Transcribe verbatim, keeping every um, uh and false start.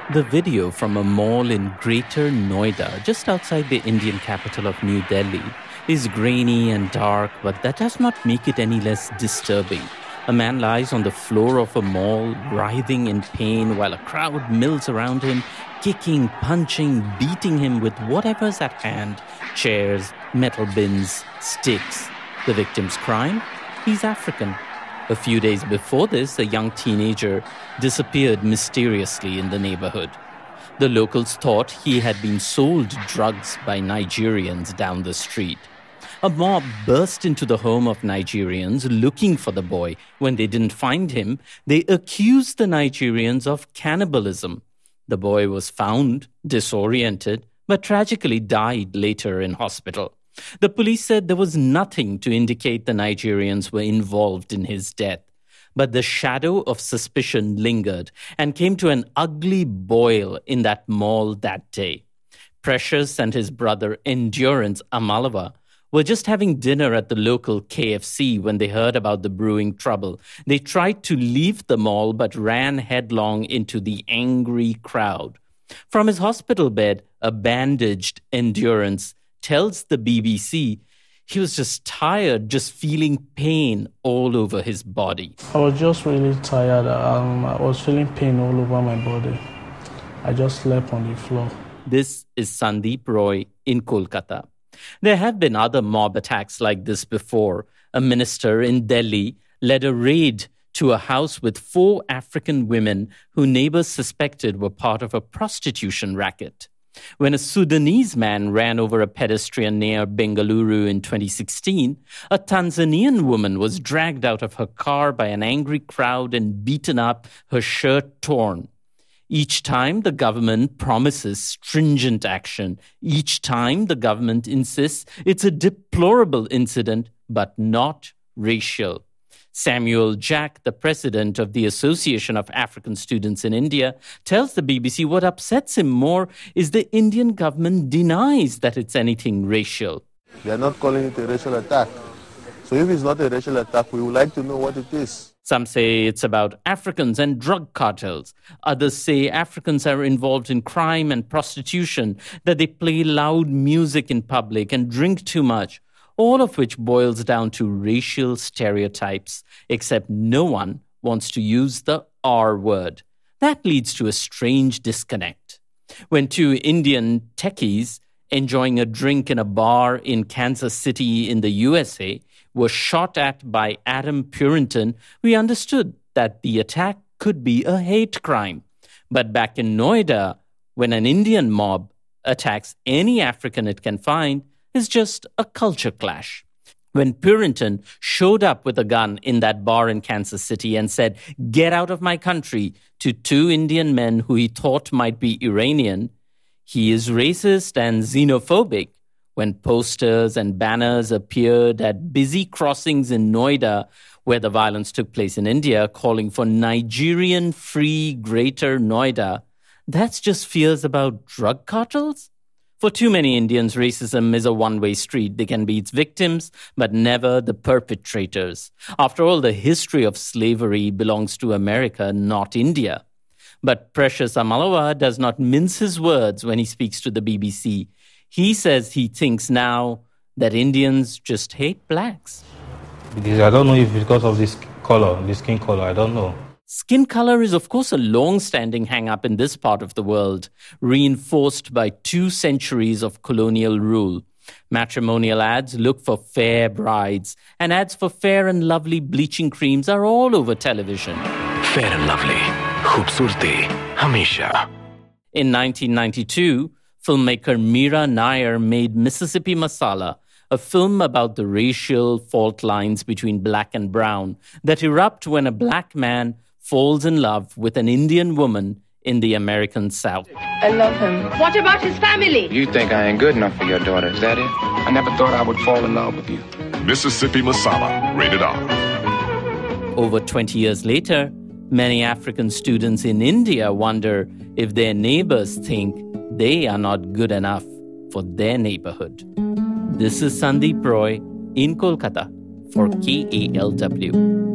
The video from a mall in Greater Noida, just outside the Indian capital of New Delhi, is grainy and dark, but that does not make it any less disturbing. A man lies on the floor of a mall, writhing in pain, while a crowd mills around him, kicking, punching, beating him with whatever's at hand: chairs, metal bins, sticks. The victim's crime? He's African. A few days before this, a young teenager disappeared mysteriously in the neighborhood. The locals thought he had been sold drugs by Nigerians down the street. A mob burst into the home of Nigerians looking for the boy. When they didn't find him, they accused the Nigerians of cannibalism. The boy was found disoriented, but tragically died later in hospital. The police said there was nothing to indicate the Nigerians were involved in his death. But the shadow of suspicion lingered and came to an ugly boil in that mall that day. Precious and his brother Endurance Amalawa were just having dinner at the local K F C when they heard about the brewing trouble. They tried to leave the mall but ran headlong into the angry crowd. From his hospital bed, a bandaged Endurance tells the B B C he was just tired, just feeling pain all over his body. I was just really tired. Um, I was feeling pain all over my body. I just slept on the floor. This is Sandeep Roy in Kolkata. There have been other mob attacks like this before. A minister in Delhi led a raid to a house with four African women who neighbors suspected were part of a prostitution racket. When a Sudanese man ran over a pedestrian near Bengaluru in twenty sixteen, a Tanzanian woman was dragged out of her car by an angry crowd and beaten up, her shirt torn. Each time the government promises stringent action. Each time the government insists it's a deplorable incident, but not racial. Samuel Jack, the president of the Association of African Students in India, tells the B B C what upsets him more is the Indian government denies that it's anything racial. They are not calling it a racial attack. So if it's not a racial attack, we would like to know what it is. Some say it's about Africans and drug cartels. Others say Africans are involved in crime and prostitution, that they play loud music in public and drink too much. All of which boils down to racial stereotypes, except no one wants to use the R word. That leads to a strange disconnect. When two Indian techies enjoying a drink in a bar in Kansas City in the U S A were shot at by Adam Purinton, we understood that the attack could be a hate crime. But back in Noida, when an Indian mob attacks any African it can find, is just a culture clash. When Purinton showed up with a gun in that bar in Kansas City and said, "Get out of my country," to two Indian men who he thought might be Iranian, he is racist and xenophobic. When posters and banners appeared at busy crossings in Noida, where the violence took place in India, calling for Nigerian-free Greater Noida, that's just fears about drug cartels? For too many Indians, racism is a one-way street. They can be its victims, but never the perpetrators. After all, the history of slavery belongs to America, not India. But Precious Amalawa does not mince his words when he speaks to the B B C. He says he thinks now that Indians just hate blacks. Because I don't know if because of this color, this skin color, I don't know. Skin color is, of course, a long-standing hang-up in this part of the world, reinforced by two centuries of colonial rule. Matrimonial ads look for fair brides, and ads for Fair and Lovely bleaching creams are all over television. Fair and Lovely, khoobsurti, hamisha. In nineteen ninety-two, filmmaker Meera Nair made Mississippi Masala, a film about the racial fault lines between black and brown that erupt when a black man falls in love with an Indian woman in the American South. I love him. What about his family? You think I ain't good enough for your daughter, is that it? I never thought I would fall in love with you. Mississippi Masala, rated R. Over twenty years later, many African students in India wonder if their neighbors think they are not good enough for their neighborhood. This is Sandeep Roy in Kolkata for K A L W.